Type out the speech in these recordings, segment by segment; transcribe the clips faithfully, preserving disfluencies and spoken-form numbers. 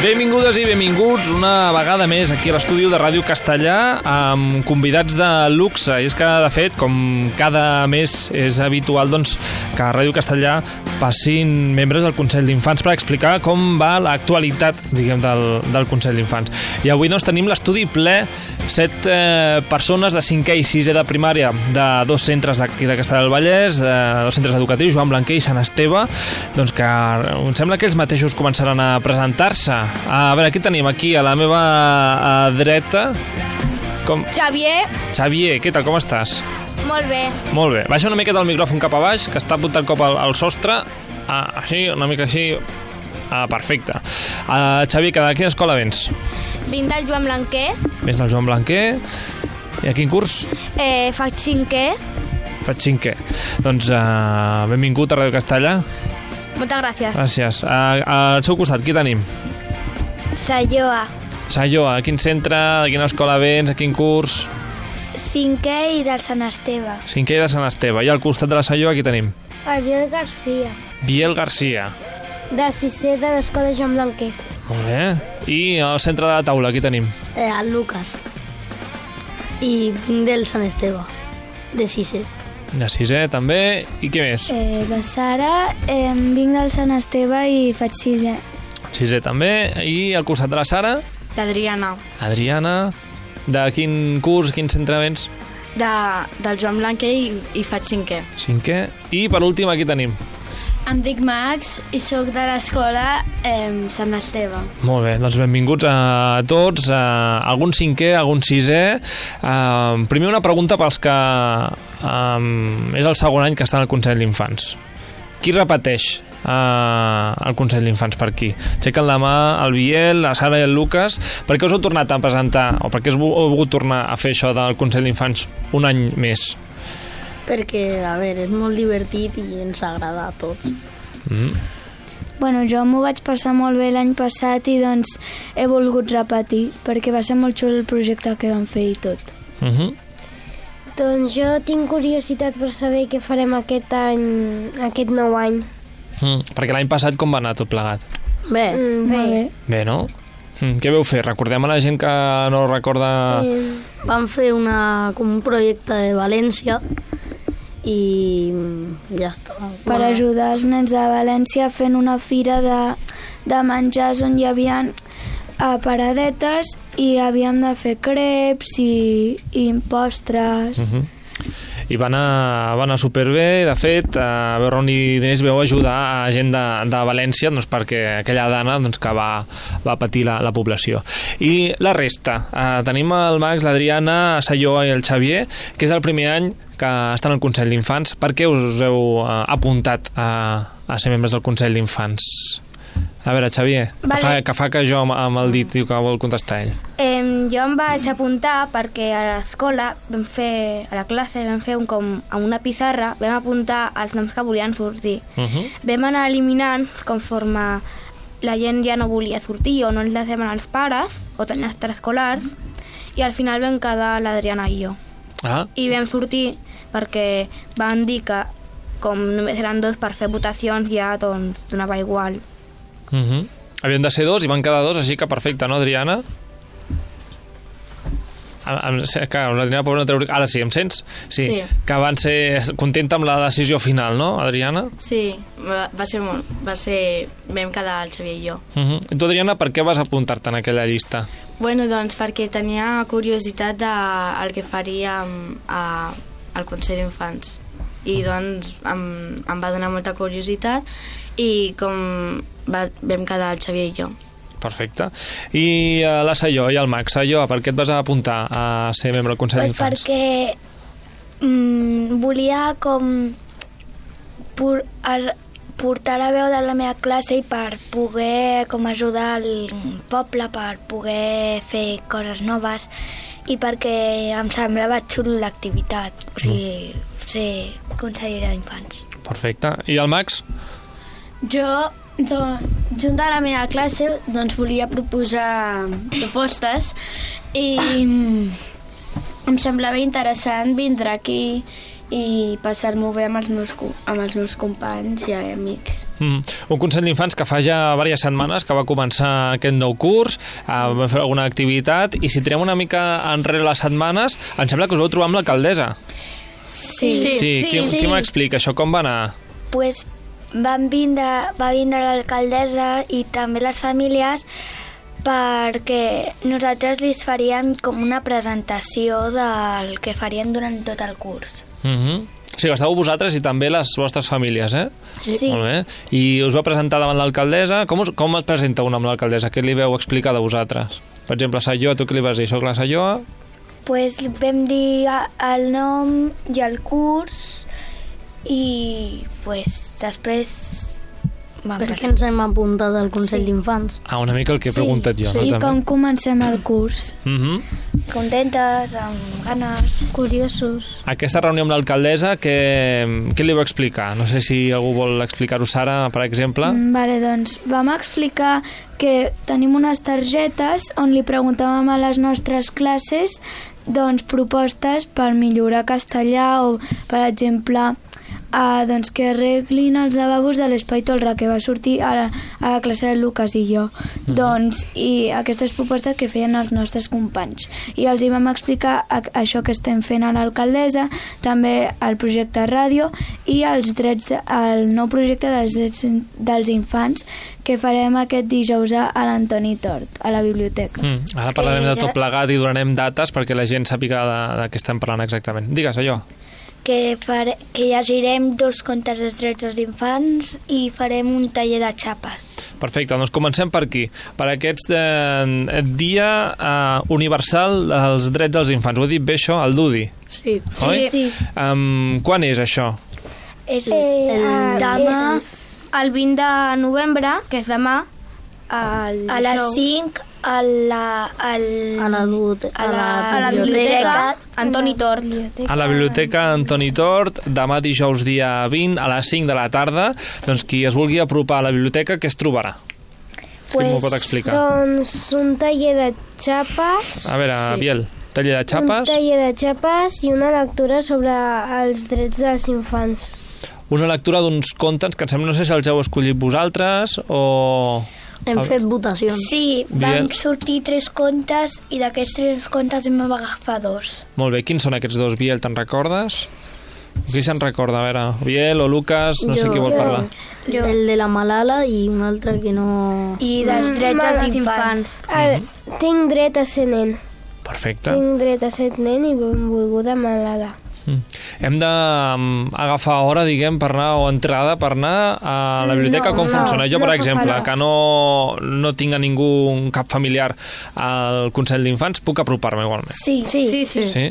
Benvingudes i benvinguts una vegada més aquí a l'estudi de Ràdio Castellà amb convidats de luxe. I és que, de fet, com cada mes és habitual, doncs, que a Ràdio Castellà passin membres del Consell d'Infants per explicar com va l'actualitat, diguem, del, del Consell d'Infants. I avui, doncs, tenim l'estudi ple, set eh, persones de cinquè i sisè de primària de dos centres d'aquí de Castellar del Vallès, de dos centres educatius, Joan Blanquer i Sant Esteve, doncs que em sembla que ells mateixos començaran a presentar-se. A veure, aquí tenim, aquí, a la meva a dreta... Com... Xavier. Xavier, què tal, com estàs? Molt bé. Molt bé. Baixa una miqueta el micròfon cap a baix, que està apuntant cop al, al sostre. Ah, així, una mica així. Ah, perfecte. Uh, Xavier, de quina escola vens? Vinc del Joan Blanquer. Vens del Joan Blanquer. I a quin curs? Eh, faig cinquè. Faig cinquè. Doncs uh, benvingut a Ràdio Castellà. Moltes gràcies. Gràcies. Uh, al seu costat, qui tenim? Sayoa. Sayoa, a quin centre, a quina escola vens, a quin curs? Cinquè i del Sant Esteve. Cinquè i de Sant Esteve. I al costat de la Sayoa, qui tenim? El Biel Garcia. Biel Garcia. De sisè de l'escola Joan Blanquer. Molt bé. I al centre de la taula, qui tenim? Eh, el Lucas. I vinc del Sant Esteve, de sisè. De sisè, també. I què més? Eh, la Sara, eh, vinc del Sant Esteve i faig sisè. Sisè també. I al costat de la Sara? L'Adriana. Adriana. De quin curs, quin centre vens? De, del Joan Blanquer i, i faig cinquè. Cinquè. I per últim, aquí tenim. Em dic Max i sóc de l'escola eh, Sant Esteve. Molt bé, doncs benvinguts a tots, a algun cinquè, algun sisè. Uh, primer una pregunta pels que um, és el segon any que estan al Consell d'Infants. Qui repeteix uh, al Consell d'Infants per aquí? Aixequen la mà el Biel, la Sara i el Lucas. Per què us heu tornat a presentar, o per què heu volgut tornar a fer això del Consell d'Infants un any més? Perquè, a veure, és molt divertit i ens agrada a tots. Mm. Bueno, jo m'ho vaig passar molt bé l'any passat i doncs he volgut repetir perquè va ser molt xulo el projecte que vam fer i tot. Mm-hmm. Doncs jo tinc curiositat per saber què farem aquest any, aquest nou any. Mm. Perquè l'any passat com va anar tot plegat? Bé. Mm, bé. Molt bé. Bé, no? Mm. Què veu fer? Recordem a la gent que no recorda... Eh, Vam fer una, com un projecte de València i ja està. Per ajudar els nens de València fent una fira de, de menjars on hi havia uh, paradetes i havíem de fer creps i, i postres. Mm-hmm. I va anar, va anar superbé. De fet, a veure on hi diners veu ajudar a gent de, de València, doncs, perquè aquella dana, doncs, que va, va patir la, la població. I la resta, eh, tenim el Max, l'Adriana, la Sayoa i el Xavier, que és el primer any que estan al Consell d'Infants. Per què us heu eh, apuntat a, a ser membres del Consell d'Infants? A veure, Xavier, vale. que, fa, que fa que jo amb, amb el dit diu que vol contestar ell. eh, jo em vaig apuntar perquè a l'escola vam fer, a la classe vam fer un, com amb una pissarra, vam apuntar els noms que volien sortir. Uh-huh. Vam anar eliminant conforme la gent ja no volia sortir o no ens les deman els pares o tenien extraescolars i al final vam quedar l'Adriana i jo. Ah. I vam sortir perquè van dir que com només eren dos per fer votacions ja doncs donava igual. Uh-huh. Havien de ser dos i van quedar dos, així que perfecte, no, Adriana? Que l'Adriana pot no treure... Ara sí, em sents? Sí. Sí. Que van ser contenta amb la decisió final, no, Adriana? Sí, va, va ser molt... Va ser... Vam quedar el Xavier i jo. Uh-huh. I tu, Adriana, per què vas apuntar-te en aquella llista? Bueno, doncs perquè tenia curiositat del que faríem a, al Consell d'Infants. I doncs em, em va donar molta curiositat i com va, vam quedar el Xavier i jo. Perfecte. I uh, la Sayoa i el Max. Sayoa, per què et vas apuntar a ser membre del Consell Pues d'Infants? perquè mm, volia com por, ar, portar la veu de la meva classe i per poder com ajudar el poble, per poder fer coses noves i perquè em semblava xulo l'activitat, o sigui, mm. ser consellera d'infants. Perfecte. I el Max? Jo, doncs, junt a la meva classe, doncs volia proposar propostes i em semblava interessant vindre aquí i passar-m'ho bé amb els meus, amb els meus companys i amics. Mm. Un Consell d'Infants que fa ja diverses setmanes que va començar aquest nou curs, eh, vam fer alguna activitat, i si tirem una mica enrere les setmanes, em sembla que us vau trobar amb l'alcaldessa. Sí. Sí, sí, qui, sí. qui m'explica això, com va anar? Pues van vindre, va vindre l'alcaldessa i també les famílies perquè nosaltres li faríem com una presentació del que faríem durant tot el curs. Mm-hmm. O sigui, estàveu vosaltres i també les vostres famílies, eh? Sí. Molt bé. I us va presentar davant l'alcaldessa. Com, us, com es presenta una amb l'alcaldessa? Què li veu explicar de vosaltres? Per exemple, Sayoa, tu què li vas dir? Soc la Sayoa? Pues vam dir el nom i el curs i pues després vam Per què ens hem apuntat al Consell sí. d'Infants? Ah, una mica el que he preguntat jo, sí. no? I També. com comencem el curs? Mm-hmm. contentes, amb ganes. Curiosos. Aquesta reunió amb l'alcaldessa, què, què li vau explicar? No sé si algú vol explicar-ho, Sara, per exemple. Mm, vale, doncs vam explicar que tenim unes targetes on li preguntàvem a les nostres classes doncs, propostes per millorar castellà o, per exemple, Uh, doncs que arreglin els lavabos de l'Espai Tolra, que va sortir a la, a la classe de Lucas i jo. Mm-hmm. Doncs, i aquestes propostes que feien els nostres companys. I els hi vam explicar a, això que estem fent a l'alcaldessa, també el projecte ràdio i els drets, el nou projecte dels drets dels infants que farem aquest dijous a l'Antoni Tort, a la biblioteca. Mm, ara parlarem de tot plegat i donarem dates perquè la gent sàpiga de, de què estem parlant exactament. Digues, allò. Que, fare, que llegirem dos contes dels drets dels infants i farem un taller de xapes. Perfecte, doncs comencem per aquí. Per aquest eh, dia eh, universal dels drets dels infants. Ho he dit bé això? El D U D I? Sí. Oi? Sí. Um, quan és això? És Eh, el ah, demà és el vint de novembre, que és demà, el a les show. cinc a la, al, A la, lute- a la, a la biblioteca Antoni Tort. A la biblioteca Antoni Tort, demà dijous dia vint a les cinc de la tarda. Doncs qui es vulgui apropar a la biblioteca, què es trobarà? Qui m'ho pot explicar? Doncs un taller de xapes, A veure, sí. Biel, taller de un xapes, taller de xapes i una lectura sobre els drets dels infants. una lectura d'uns contes que em sembla, no sé si els heu escollit vosaltres o... Hem El- fet votacions. Sí, van Biel. sortir tres contes i d'aquests tres contes em va agafar dos. Molt bé, quins són aquests dos, Biel, te'n recordes? Qui se'n recorda? A veure, Biel o Lucas, no sé Jo. qui vol Jo. parlar. Jo. El de la Malala i un altre que no... I dels drets Mare dels infants. El, tinc dret a ser nen. Perfecte. Tinc dret a ser nen i benvolguda malada. Mm. Hem d'agafar hora, diguem, per anar, o entrada per anar a la biblioteca. No, Com no, funciona? Jo, no per fa exemple, falta. que no, no tinc a ningú, un cap familiar al Consell d'Infants, puc apropar-me igualment. Sí. Sí. Sí, sí. Sí?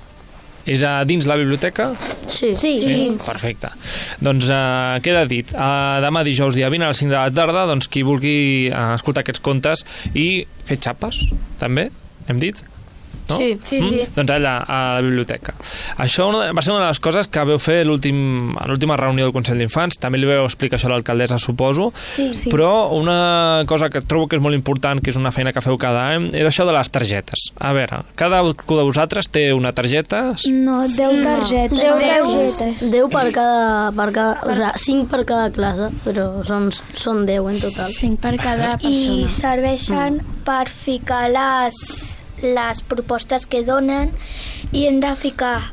És a dins la biblioteca? Sí. Sí, Sí? dins. Perfecte. Doncs uh, queda dit. Uh, demà dijous dia vint a les cinc de la tarda, doncs qui vulgui uh, escoltar aquests contes i fer xapes, també, hem dit? No? Sí. Sí, sí. Doncs allà, a la biblioteca. Això una, va ser una de les coses que vau fer l'últim- a l'última reunió del Consell d'Infants. També li vau explicar això a l'alcaldessa, suposo. Sí, sí. Però una cosa que trobo que és molt important, que és una feina que feu cada any, és això de les targetes. A veure, cada un de vosaltres té una targeta... No, deu targetes. Deu Deu. targetes. Deu per cada, per cada... O sigui, cinc per cada classe, però són, són deu en total. Cinc per cada I persona. serveixen per ficar les, les propostes que donen i hem de ficar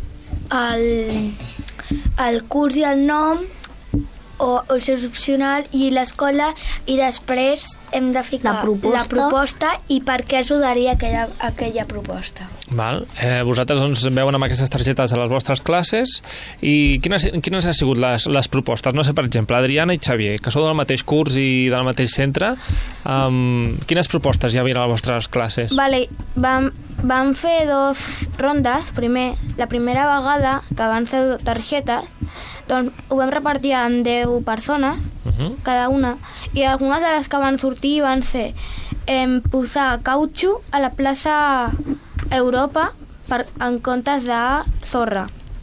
el, el curs i el nom o el seu opcional i l'escola i després hem de ficar La proposta. la proposta i per què ajudaria aquella, aquella proposta. Val. Eh, vosaltres doncs, veuen amb aquestes targetes a les vostres classes i quines, quines han sigut les, les propostes? No sé, per exemple, Adriana i Xavier, que sou del mateix curs i del mateix centre, um, quines propostes hi havia a les vostres classes? Vale, vam, vam fer dos rondes. Primer, la primera vegada que van ser targetes, doncs ho vam repartir amb deu persones, Uh -huh. cada una, i algunes de les que van sortir van ser eh, posar cautxú a la plaça Europa per, en comptes de sorra.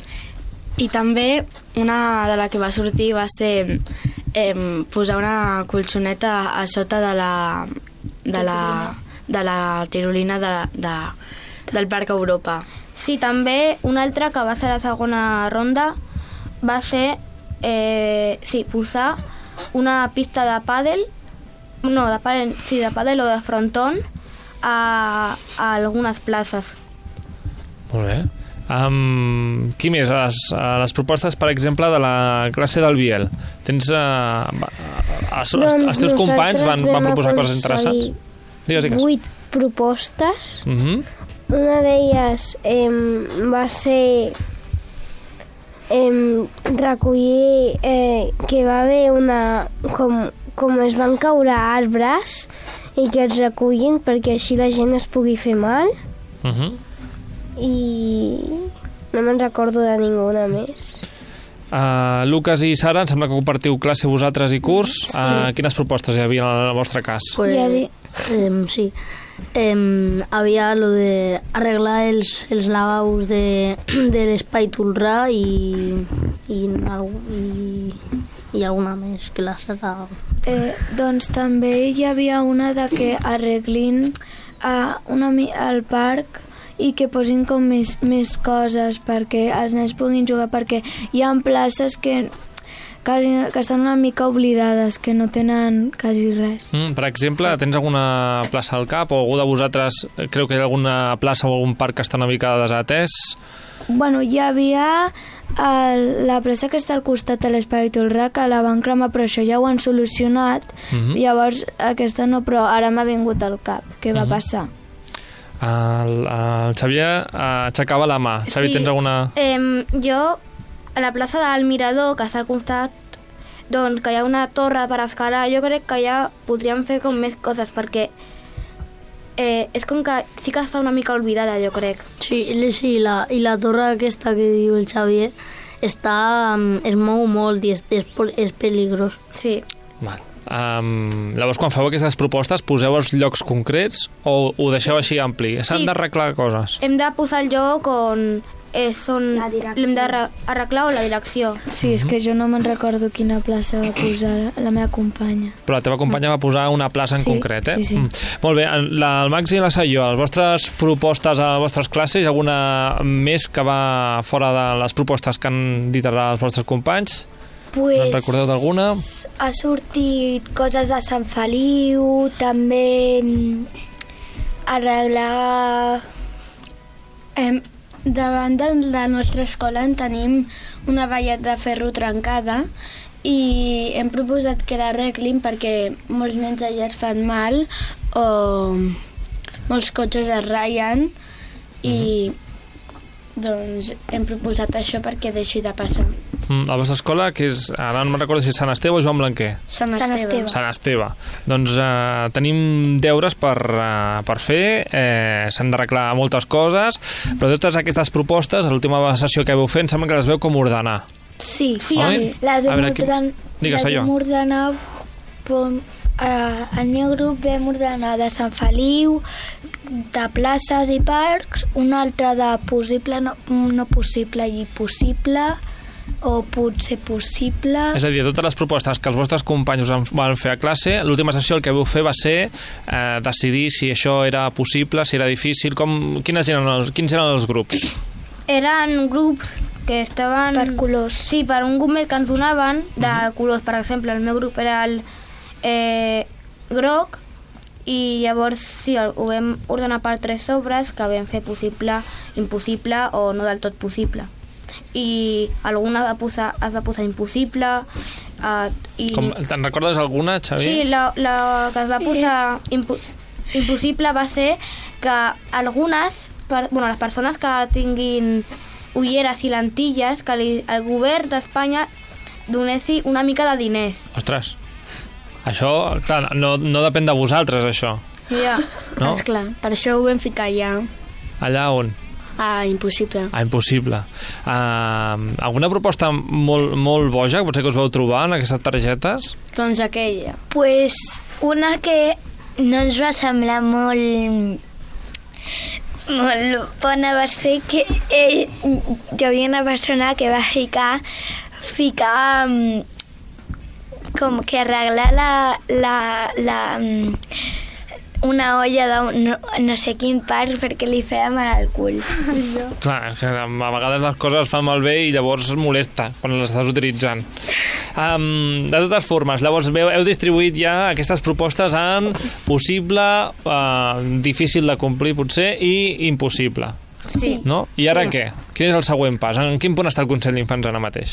I també una de la que va sortir va ser eh, posar una colxoneta a sota de la de la, de la tirolina de, de, del Parc Europa. Sí, també un altre que va ser la segona ronda va ser eh, sí, posar una pista de pàdel, no, de pàdel, sí, de pàdel o de frontón a, a algunes places. Molt bé. Um, qui més? A les, a les propostes, per exemple, de la classe del Biel. Tens... Uh, els, doncs els teus companys van, van proposar coses interessants? Digues, digues. Vuit propostes. Uh -huh. Una d'elles eh, va ser eh, recollir eh, que va haver una... Com, com es van caure arbres i que els recullin perquè així la gent es pugui fer mal. Uh -huh. I no me'n recordo de ninguna més. Uh, Lucas i Sara, em sembla que compartiu classe vosaltres i curs. Sí. Uh, quines propostes hi havia en el vostre cas? Pues, Hi havia... eh, sí. Eh, havia lo de arreglar els, els lavabos de, de l'espai Tolrà i, i, i, i alguna més que la Sara... Eh, doncs també hi havia una de que arreglin uh, una, el parc i que posin com més, més coses perquè els nens puguin jugar, perquè hi ha places que, quasi, que estan una mica oblidades, que no tenen quasi res. Mm, per exemple, tens alguna plaça al cap o algú de vosaltres creu que hi ha alguna plaça o algun parc que està una mica desatès? Bueno, hi havia el, la plaça que està al costat de l'Espai Tolrà, que la van cremar, però això ja ho han solucionat. Mm-hmm. Llavors aquesta no, però ara m'ha vingut al cap. Què va mm-hmm. passar? El, el Xavier aixecava la mà. Xavi, sí, tens alguna... Eh, jo, a la plaça del Mirador, que està al costat, doncs que hi ha una torre per escalar, jo crec que ja podríem fer com més coses, perquè eh, és com que sí que està una mica oblidada, jo crec. Sí, sí la, i la torre aquesta que diu el Xavier està, es mou molt i és, és, és peligrós. Sí. Val. Um, llavors, quan feu aquestes propostes, poseu els llocs concrets o ho deixeu així ampli? S'han Sí. d'arreglar coses? Hem de posar el lloc on és on l'hem d'arreglar o la direcció. Sí, és que jo no me'n recordo quina plaça va posar la meva companya. Però la teva companya va posar una plaça en Sí, concret, eh? sí, sí. Mm. Molt bé, la, el Max i la Sayo, les vostres propostes a les vostres classes, hi ha alguna més que va fora de les propostes que han dit els vostres companys? Pues, En recordeu d'alguna? Ha sortit coses de Sant Feliu, també mm, arreglar... Eh, davant de la nostra escola en tenim una valla de ferro trencada i hem proposat que l'arreglin perquè molts nens allà es fan mal o molts cotxes es ratllen i doncs hem proposat això perquè deixi de passar. Mm, la vostra escola, que és, ara no me'n recordo si és Sant Esteve o Joan Blanquer? Sant Sant Esteve. Esteve. Sant Esteve. Doncs eh, tenim deures per, eh, per fer, eh, s'han d'arreglar moltes coses, però de totes aquestes propostes, a l'última sessió que veu fer, em sembla que les veu com ordenar. Sí, Sí, Oi? les A vam veure, qui- orden- digues, les allò. vam ordenar pom, eh, el meu grup vam ordenar de Sant Feliu, de places i parcs, un altre de possible, no, no possible i possible, o potser possible. És a dir, totes les propostes que els vostres companys us van fer a classe, l'última sessió el que vau fer va ser eh, decidir si això era possible, si era difícil, com, quines eren els, quins eren els grups? Eren grups que estaven... Per colors. Sí, per un grup que ens donaven de colors. Per exemple, el meu grup era el eh, groc i llavors sí, el, ho vam ordenar per tres sobres que vam fer possible, impossible o no del tot possible. I alguna va posar, es va posar impossible. Uh, i... Com, te'n recordes alguna, Xavi? Sí, la, la que es va posar impo impossible va ser que algunes, per, bueno, les persones que tinguin ulleres i lentilles, que li, el govern d'Espanya donessi una mica de diners. Ostres, això, clar, no, no depèn de vosaltres, això. Ja. No? Esclar, per això ho vam ficar allà. Allà on? Ah, impossible. Ah, impossible. Uh, alguna proposta molt, molt boja que potser que us vau trobar en aquestes targetes? Doncs aquella. Pues una que no ens va semblar molt molt bona va ser que eh, hi havia una persona que va ficar ficar um, com que arreglar la, la, la um, una olla de no, no sé quin parc perquè li feia mal al cul. Clar, que a vegades les coses es fan malbé i llavors molesta quan les estàs utilitzant. Um, de totes formes, llavors heu, heu distribuït ja aquestes propostes en possible, uh, difícil de complir potser i impossible. Sí. No? I ara Sí. què? Quin és el següent pas? En quin punt està el Consell d'Infants ara mateix?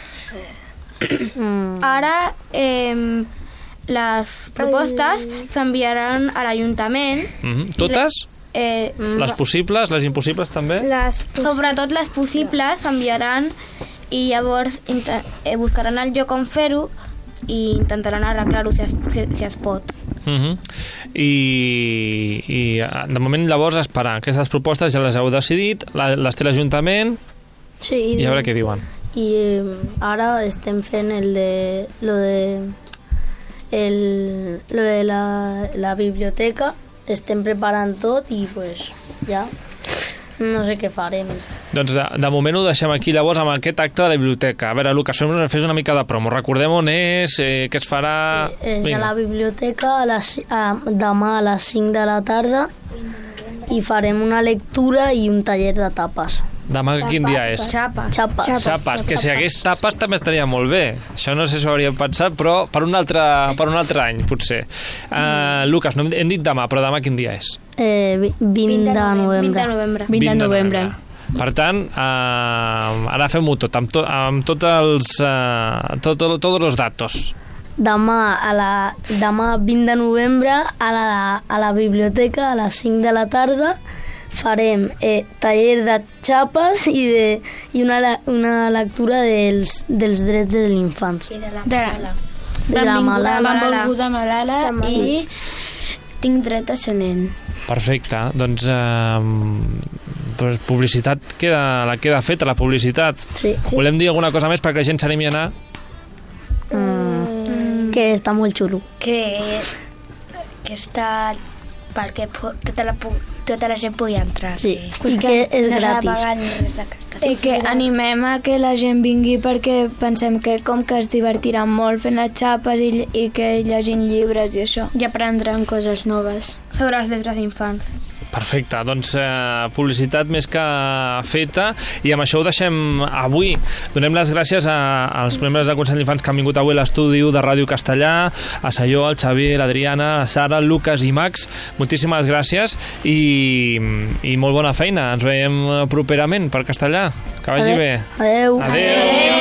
Ara eh, les propostes s'enviaran a l'Ajuntament. Mm-hmm. Totes? Eh, Les possibles, les impossibles també? Les Sobretot les possibles s'enviaran i llavors inte- eh, buscaran el lloc on fer-ho i intentaran arreglar-ho si, es, si, si es pot. Uh-huh. I, i de moment llavors esperar. Aquestes propostes ja les heu decidit, la- les té l'Ajuntament Sí, i a veure què diuen. I eh, ara estem fent el de lo de el, lo de la, la biblioteca, estem preparant tot i pues ja no sé què farem. Doncs de, de moment ho deixem aquí llavors amb aquest acte de la biblioteca. A veure, Lucas, fem, fes una mica de promo. Recordem on és, eh, què es farà... Sí, és Vinga. a la biblioteca a les, a, demà a les cinc de la tarda i farem una lectura i un taller de tapes. Demà quin dia és? Xapes. Xapes. Xapes, que si hagués tapes també estaria molt bé. Això no sé si ho hauríem pensat, però per un altre, per un altre any, potser. Uh, Lucas, no hem, hem dit demà, però demà quin dia és? Eh, vi- vint de novembre. vint de novembre. vint de novembre. Per tant, uh, ara fem-ho tot, amb, to, amb tots els... Uh, tot, tot, tots els datos. Demà, a la, demà vint de novembre a la, a la biblioteca a les cinc de la tarda farem eh, taller de xapes i, de, i una, le- una lectura dels, dels drets de l'infant. De, De la Malala. Benvolguda Malala i tinc dret a ser nen. Perfecte, doncs eh, publicitat queda, la queda feta, la publicitat. Sí. Volem dir alguna cosa més perquè la gent s'animi a anar? Mm. Que està molt xulo. Que, que està perquè pu- tota la, pu- tota la gent pugui entrar. Sí, i que és no s'ha de gratis. pagar ni res d'aquestes I que animem a que la gent vingui perquè pensem que com que es divertiran molt fent les xapes i, ll- i que llegint llibres i això. I aprendran coses noves. Sobre les lletres d'infants. Perfecte, doncs eh, publicitat més que feta i amb això ho deixem avui. Donem les gràcies a, als membres del Consell d'Infants que han vingut avui a l'estudi de Ràdio Castellà, a Salló, al Xavier, l'Adriana, la Sara, el Lucas i Max. Moltíssimes gràcies i, i molt bona feina. Ens veiem properament per Castellà. Que vagi bé. Adeu. Adeu.